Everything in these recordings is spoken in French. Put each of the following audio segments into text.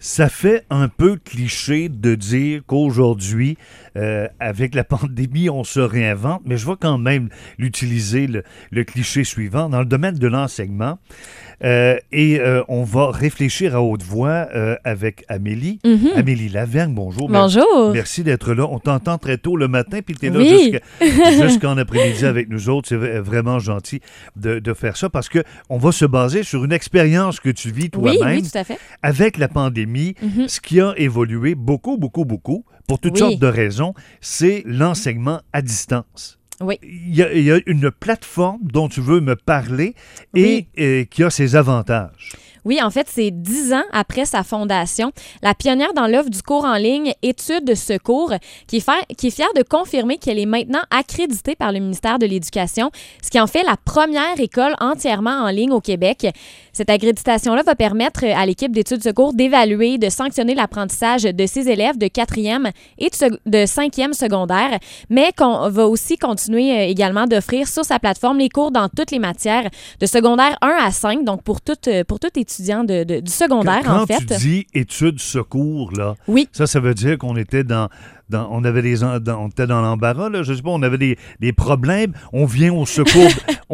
Ça fait un peu cliché de dire qu'aujourd'hui, avec la pandémie, on se réinvente, mais je vais quand même l'utiliser, le cliché suivant. Dans le domaine de l'enseignement, on va réfléchir à haute voix avec Amélie. Mm-hmm. Amélie Lavergne, bonjour. Bonjour. Merci d'être là. On t'entend très tôt le matin, puis tu es là Oui. jusqu'en après-midi avec nous autres. C'est vraiment gentil de faire ça parce qu'on va se baser sur une expérience que tu vis toi-même. Oui, tout à fait. Avec la pandémie, ce qui a évolué beaucoup, pour toutes sortes de raisons, c'est l'enseignement à distance. Oui. Il y a une plateforme dont tu veux me parler et qui a ses avantages. Oui, en fait, c'est 10 ans après sa fondation. La pionnière dans l'offre du cours en ligne Études Secours, qui est fière de confirmer qu'elle est maintenant accréditée par le ministère de l'Éducation, ce qui en fait la première école entièrement en ligne au Québec. Cette accréditation-là va permettre à l'équipe d'Études Secours d'évaluer, de sanctionner l'apprentissage de ses élèves de 4e et de 5e secondaire, mais qu'on va aussi continuer également d'offrir sur sa plateforme les cours dans toutes les matières, de secondaire 1 à 5, donc pour tout étudiant du secondaire, en fait. Quand tu dis études secours, là, oui. ça veut dire qu'on était on était dans l'embarras, là, je sais pas, on avait des problèmes. On vient au secours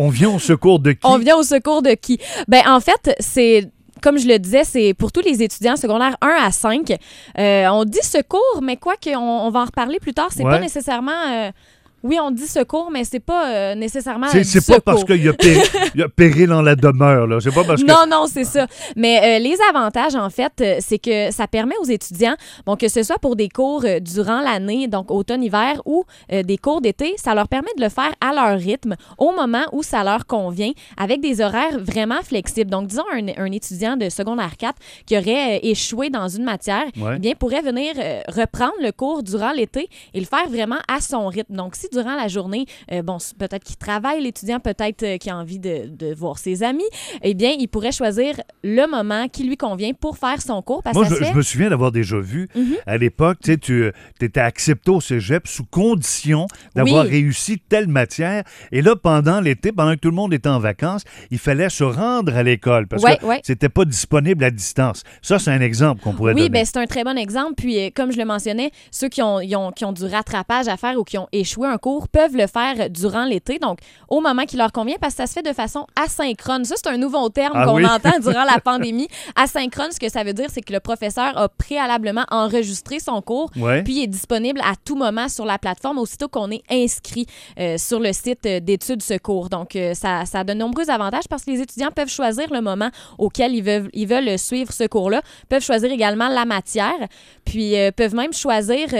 de qui? On vient au secours de qui? Ben, en fait, c'est... Comme je le disais, c'est pour tous les étudiants secondaires 1 à 5. On dit secours, mais quoi qu'on va en reparler plus tard, c'est pas nécessairement... Oui, on dit secours, mais c'est pas nécessairement c'est pas parce qu'il y a péril en la demeure, là. C'est pas parce que... Non, c'est ça. Mais les avantages, en fait, c'est que ça permet aux étudiants, bon, que ce soit pour des cours durant l'année, donc automne-hiver, ou des cours d'été, ça leur permet de le faire à leur rythme, au moment où ça leur convient, avec des horaires vraiment flexibles. Donc, disons, un étudiant de secondaire 4 qui aurait échoué dans une matière, eh bien, pourrait venir reprendre le cours durant l'été et le faire vraiment à son rythme. Donc, si durant la journée, peut-être qu'il travaille, l'étudiant, peut-être qu'il a envie de voir ses amis, eh bien, il pourrait choisir le moment qui lui convient pour faire son cours. Parce moi, je me souviens d'avoir déjà vu, à l'époque, tu étais accepté au cégep sous condition d'avoir réussi telle matière. Et là, pendant l'été, pendant que tout le monde était en vacances, il fallait se rendre à l'école parce que c'était pas disponible à distance. Ça, c'est un exemple qu'on pourrait donner. Oui, bien, c'est un très bon exemple. Puis, comme je le mentionnais, ceux qui ont du rattrapage à faire ou qui ont échoué un cours peuvent le faire durant l'été, donc au moment qui leur convient, parce que ça se fait de façon asynchrone. Ça, c'est un nouveau terme qu'on entend durant la pandémie. Asynchrone, ce que ça veut dire, c'est que le professeur a préalablement enregistré son cours, puis il est disponible à tout moment sur la plateforme, aussitôt qu'on est inscrit sur le site d'Études Secours. Donc, ça a de nombreux avantages parce que les étudiants peuvent choisir le moment auquel ils veulent suivre ce cours-là, peuvent choisir également la matière, puis peuvent même choisir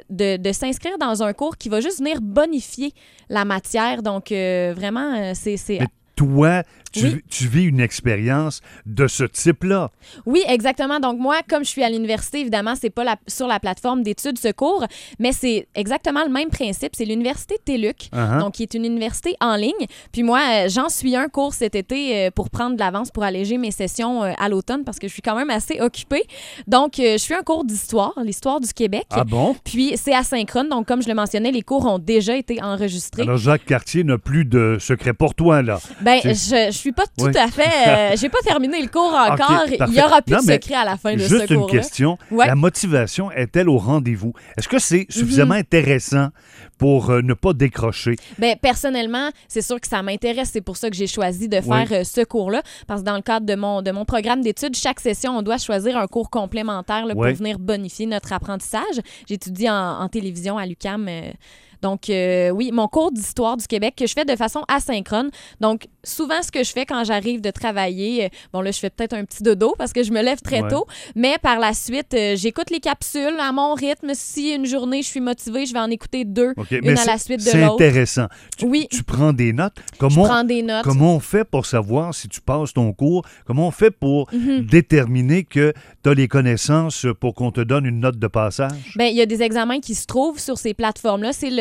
de s'inscrire dans un cours qui va juste venir bonifier la matière. Donc, vraiment, c'est... Mais toi, tu vis une expérience de ce type-là. Oui, exactement. Donc, moi, comme je suis à l'université, évidemment, c'est pas sur la plateforme d'Études Secours, mais c'est exactement le même principe. C'est l'université TÉLUQ, donc qui est une université en ligne. Puis moi, j'en suis un cours cet été pour prendre de l'avance pour alléger mes sessions à l'automne parce que je suis quand même assez occupée. Donc, je suis un cours d'histoire, l'histoire du Québec. Ah bon? Puis, c'est asynchrone. Donc, comme je le mentionnais, les cours ont déjà été enregistrés. Alors, Jacques Cartier n'a plus de secret pour toi, là. Ben, je suis pas tout à fait... j'ai pas terminé le cours encore. Okay, il y aura plus de secret à la fin de ce cours-là. Juste une question. La motivation est-elle au rendez-vous? Est-ce que c'est suffisamment intéressant pour ne pas décrocher? Bien, personnellement, c'est sûr que ça m'intéresse. C'est pour ça que j'ai choisi de faire ce cours-là. Parce que dans le cadre de mon programme d'études, chaque session, on doit choisir un cours complémentaire là, pour venir bonifier notre apprentissage. J'étudie en télévision à l'UQAM. Donc, oui, mon cours d'histoire du Québec que je fais de façon asynchrone. Donc, souvent, ce que je fais quand j'arrive de travailler, bon, là, je fais peut-être un petit dodo parce que je me lève très tôt, mais par la suite, j'écoute les capsules à mon rythme. Si une journée, je suis motivée, je vais en écouter deux, une à la suite de l'autre. C'est intéressant. Tu prends des notes. Je prends des notes. Comment on fait pour savoir si tu passes ton cours? Comment on fait pour déterminer que tu as les connaissances pour qu'on te donne une note de passage? Bien, il y a des examens qui se trouvent sur ces plateformes-là. C'est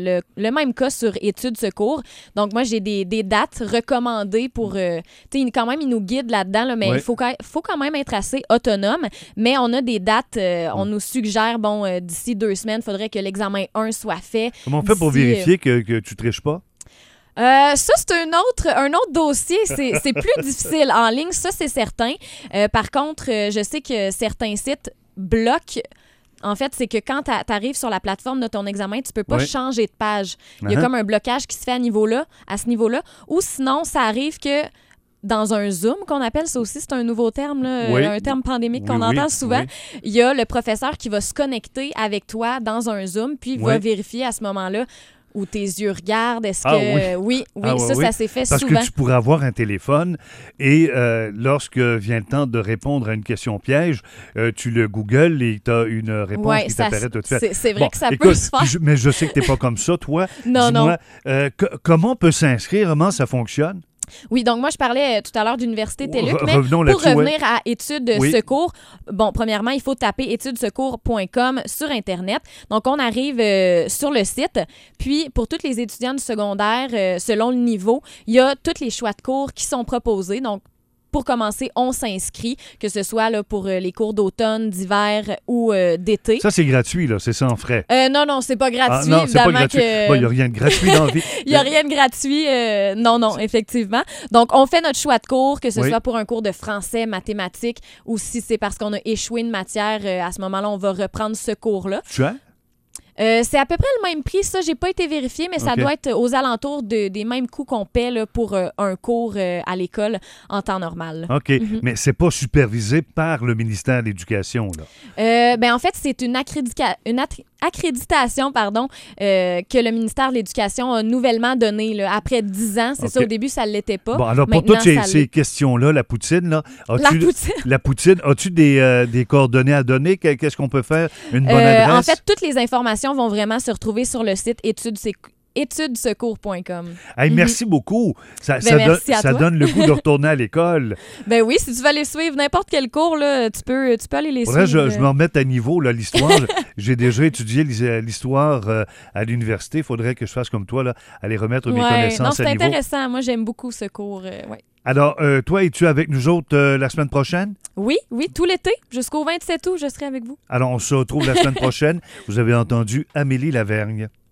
le même cas sur Études Secours. Donc, moi, j'ai des dates recommandées pour... tu sais, quand même, ils nous guident là-dedans, là, mais il faut quand même être assez autonome. Mais on a des dates, on nous suggère, d'ici 2 semaines, il faudrait que l'examen 1 soit fait. Comment on fait pour vérifier que tu ne triches pas? Ça, c'est un autre dossier. C'est plus difficile en ligne, ça, c'est certain. Par contre, je sais que certains sites bloquent. En fait, c'est que quand tu arrives sur la plateforme de ton examen, tu peux pas changer de page. Il y a comme un blocage qui se fait à ce niveau-là. Ou sinon, ça arrive que dans un Zoom, qu'on appelle, ça aussi, c'est un nouveau terme, là, un terme pandémique qu'on entend souvent, il y a le professeur qui va se connecter avec toi dans un Zoom, puis il va vérifier à ce moment-là où tes yeux regardent. Est-ce que... Oui, ça s'est fait souvent. Parce que tu pourrais avoir un téléphone et lorsque vient le temps de répondre à une question piège, tu le googles et tu as une réponse qui t'apparaît toute faite. C'est vrai que ça peut se faire. Mais je sais que tu n'es pas comme ça, toi. Non. Dis-moi, comment on peut s'inscrire? Comment ça fonctionne? Oui, donc moi, je parlais tout à l'heure d'Université TELUC, mais pour revenir à Études Secours, bon, premièrement, il faut taper étudessecours.com sur Internet. Donc, on arrive sur le site. Puis, pour tous les étudiants du secondaire, selon le niveau, il y a tous les choix de cours qui sont proposés. Donc, pour commencer, on s'inscrit, que ce soit là, pour les cours d'automne, d'hiver ou d'été. Ça, c'est gratuit, là, c'est sans frais. Non, c'est pas gratuit. Non, c'est pas gratuit. Il n'y a rien de gratuit dans la vie. Il n'y a rien de gratuit. Non, effectivement. Donc, on fait notre choix de cours, que ce soit pour un cours de français, mathématiques, ou si c'est parce qu'on a échoué une matière, à ce moment-là, on va reprendre ce cours-là. Tu as? C'est à peu près le même prix. Ça, j'ai pas été vérifié, mais ça doit être aux alentours des mêmes coûts qu'on paie là, pour un cours à l'école en temps normal. OK. Mais c'est pas supervisé par le ministère de l'Éducation, là? En fait, c'est une accréditation que le ministère de l'Éducation a nouvellement donnée là, après 10 ans. C'est ça, au début, ça ne l'était pas. Bon, alors, pour toutes ces questions-là, la poutine, là, la poutine, as-tu des coordonnées à donner? Qu'est-ce qu'on peut faire? Une bonne adresse? En fait, toutes les informations vont vraiment se retrouver sur le site étudessecours.com. Hey, merci beaucoup. Ça donne le goût de retourner à l'école. Ben oui, si tu veux aller suivre n'importe quel cours, là, tu peux aller les suivre. Je me remette à niveau, là, l'histoire. J'ai déjà étudié l'histoire à l'université. Il faudrait que je fasse comme toi, là, aller remettre mes connaissances à niveau. C'est intéressant. Moi, j'aime beaucoup ce cours. Alors, toi, es-tu avec nous autres la semaine prochaine? Oui, tout l'été. Jusqu'au 27 août, je serai avec vous. Alors, on se retrouve la semaine prochaine. Vous avez entendu Amélie Lavergne.